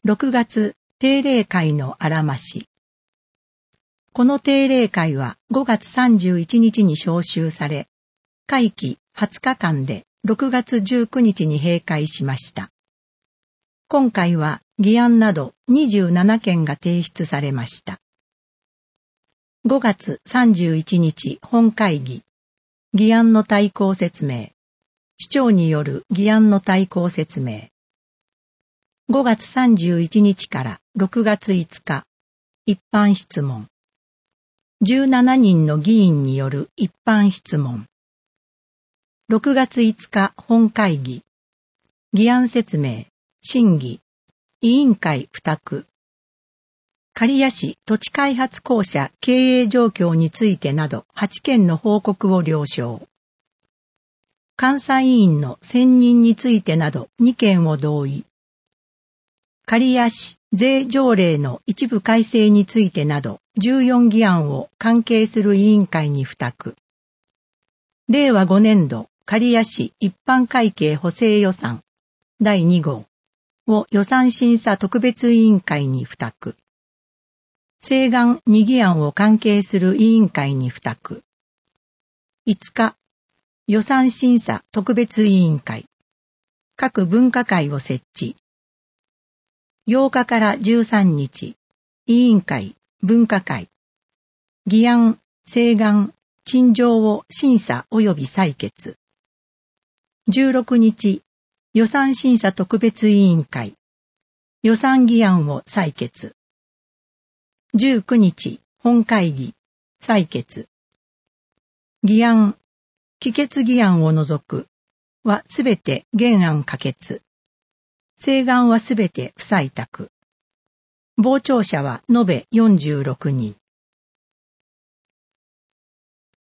6月定例会のあらまし。この定例会は5月31日に召集され、会期20日間で6月19日に閉会しました。今回は議案など27件が提出されました。5月31日本会議、議案の大綱説明、市長による議案の大綱説明。5月31日から6月5日、一般質問。17人の議員による一般質問。6月5日本会議、議案説明、審議、委員会付託。刈谷市土地開発公社経営状況についてなど8件の報告を了承。監査委員の選任についてなど2件を同意。刈谷市税条例の一部改正についてなど14議案を関係する委員会に付託。令和5年度刈谷市一般会計補正予算第2号を予算審査特別委員会に付託。請願2議案を関係する委員会に付託。5日、予算審査特別委員会、各分科会を設置。8日から13日、委員会、分科会、議案、請願、陳情を審査及び採決。16日、予算審査特別委員会、予算議案を採決。19日、本会議、採決。議案、議決議案を除くはすべて原案可決。請願はすべて不採択。傍聴者は延べ46人。